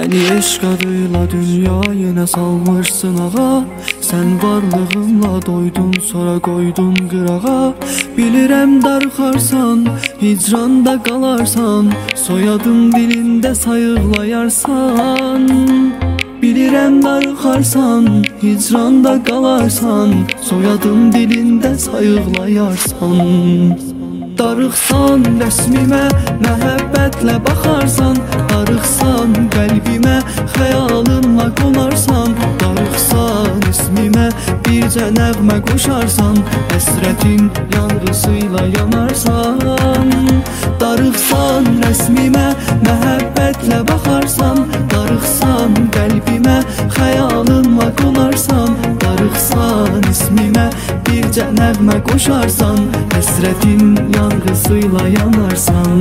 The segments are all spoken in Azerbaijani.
Məni eşq adıyla dünyayına salmışsın ağa. Sən varlığınla doydun, sonra qoydun qırağa. Bilirəm darıxarsan, hicranda qalarsan, soyadın dilində sayıqlayarsan. Bilirəm darıxarsan, hicranda qalarsan, soyadın dilində sayıqlayarsan. Darıxsan rəsmimə, məhəbbətlə baxarsan, darıxsan qəlbimə, xəyalınla qonarsan, darıxsan ismimə, bircə nəğmə qoşarsan, həsrətin yanğısıyla yanarsan. Darıxsan rəsmimə, məhəbbətlə baxarsan, darıxsan qəlbimə, xəyalınla qonarsan, darıxsan ismimə, bircə nəğmə qoşarsan, həsrətin yanğısıyla yanarsan.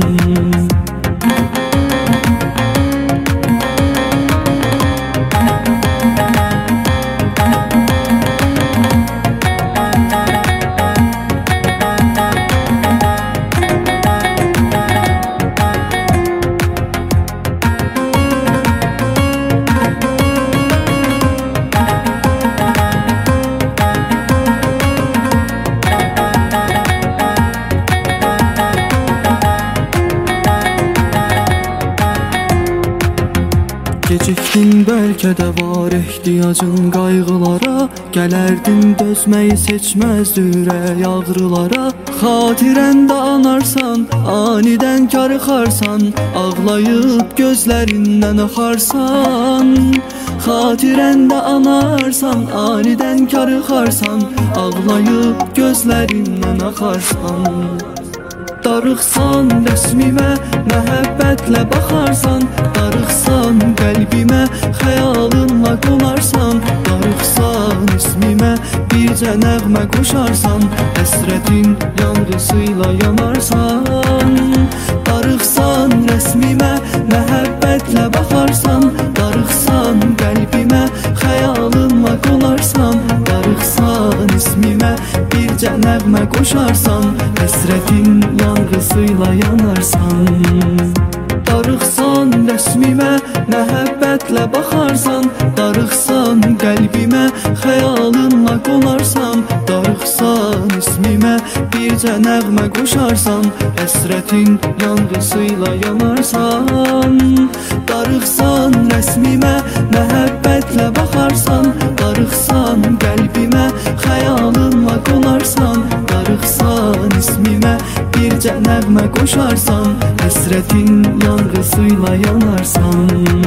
Gecikdin, bəlkə də var ehtiyacın qayğılara, gələrdin dözməyi seçməzdi ürək ağrılara. Xatirəndə anarsan, anidən karıxarsan, ağlayıb gözlərindən axarsan. Xatirəndə anarsan, anidən karıxarsan, ağlayıb gözlərindən axarsan. Darıxsan rəsmimə, məhəbbətlə baxarsan, darıxsan qəlbimə, xəyalınla qonarsan, darıxsan ismimə, bircə nəğmə qoşarsan, həsrətin yanğısıyla yanarsan. Darıxsan rəsmimə, məhəbbətlə baxarsan, darıxsan qəlbimə, xəyalınla qonarsan, darıxsan ismimə, bircə nəğmə qoşarsan, həsrətin yanğısıyla yanarsan. Darıxsan rəsmimə, məhəbbətlə baxarsan, darıxsan qəlbimə, xəyalınla qonarsan, darıxsan ismimə, bircə nəğmə qoşarsan, həsrətin yanğısıyla yanarsan. Darıxsan rəsmimə, məhəbbətlə baxarsan, darıxsan qəlbimə, xəyalınla qonarsan, darıxsan ismimə, bircə nəğmə qoşarsan, həsrətin yanğısıyla yanarsan.